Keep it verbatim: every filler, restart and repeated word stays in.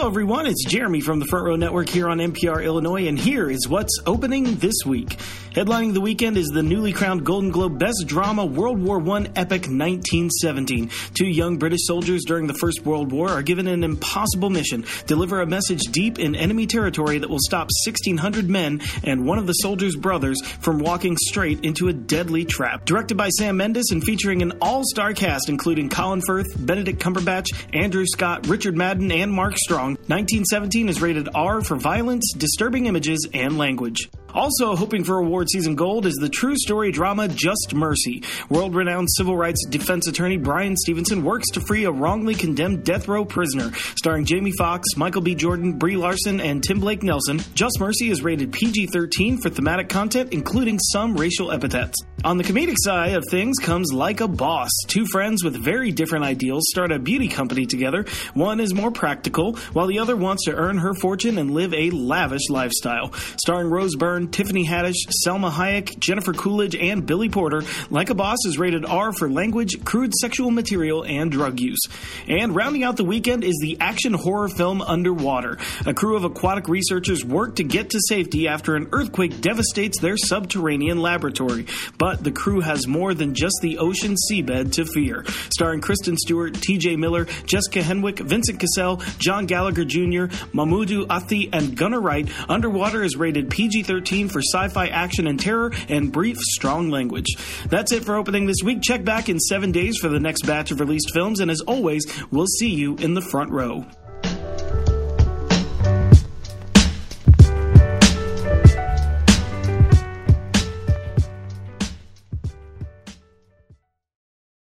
Hello, everyone. It's Jeremy from the Front Row Network here on N P R Illinois, and here is what's opening this week. Headlining the weekend is the newly crowned Golden Globe Best Drama World War One epic nineteen seventeen. Two young British soldiers during the First World War are given an impossible mission: deliver a message deep in enemy territory that will stop sixteen hundred men and one of the soldiers' brothers from walking straight into a deadly trap. Directed by Sam Mendes and featuring an all-star cast including Colin Firth, Benedict Cumberbatch, Andrew Scott, Richard Madden, and Mark Strong, nineteen seventeen is rated R for violence, disturbing images, and language. Also hoping for award season gold is the true story drama Just Mercy. World-renowned civil rights defense attorney Brian Stevenson works to free a wrongly condemned death row prisoner. Starring Jamie Foxx, Michael B. Jordan, Brie Larson, and Tim Blake Nelson, Just Mercy is rated P G thirteen for thematic content, including some racial epithets. On the comedic side of things comes Like a Boss. Two friends with very different ideals start a beauty company together. One is more practical, while the other wants to earn her fortune and live a lavish lifestyle. Starring Rose Byrne, Tiffany Haddish, Selma Hayek, Jennifer Coolidge, and Billy Porter, Like a Boss is rated R for language, crude sexual material, and drug use. And rounding out the weekend is the action horror film Underwater. A crew of aquatic researchers work to get to safety after an earthquake devastates their subterranean laboratory. But the crew has more than just the ocean seabed to fear. Starring Kristen Stewart, T J Miller, Jessica Henwick, Vincent Cassell, John Gallagher Junior, Mahmoudou Athie, and Gunnar Wright, Underwater is rated P G thirteen for sci-fi action and terror and brief, strong language. That's it for opening this week. Check back in seven days for the next batch of released films, and as always, we'll see you in the front row.